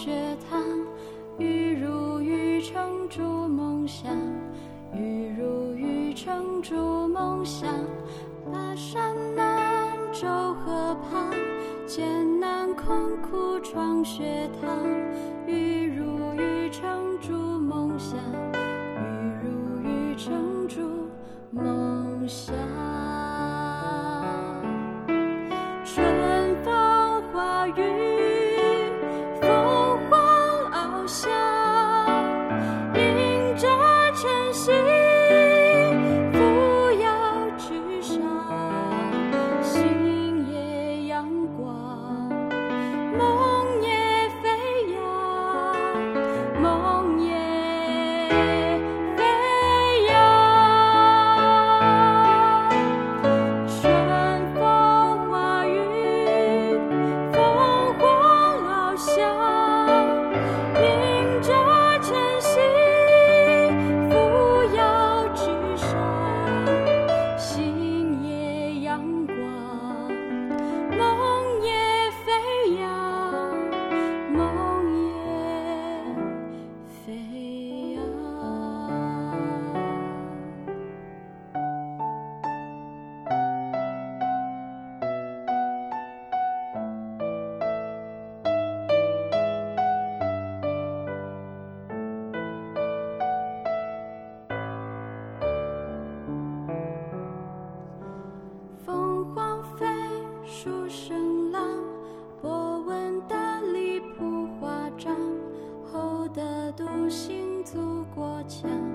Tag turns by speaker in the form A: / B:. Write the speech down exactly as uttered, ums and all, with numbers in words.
A: 学堂，玉如玉成筑梦想，玉如玉成筑梦想。巴山南州河旁，艰难困苦创学堂，玉如玉成筑梦想，玉如玉成筑梦想。春风化雨，凤凰翱翔，迎着晨曦，扶摇直上，星夜阳光，梦也飞扬，梦也飞扬。春风化雨，凤凰翱翔，迎着晨曦，扶摇直上，星夜阳光，梦也飞扬，梦也飞扬。凤凰飞，书声朗，波纹淡丽谱华章，厚的笃信祖国强。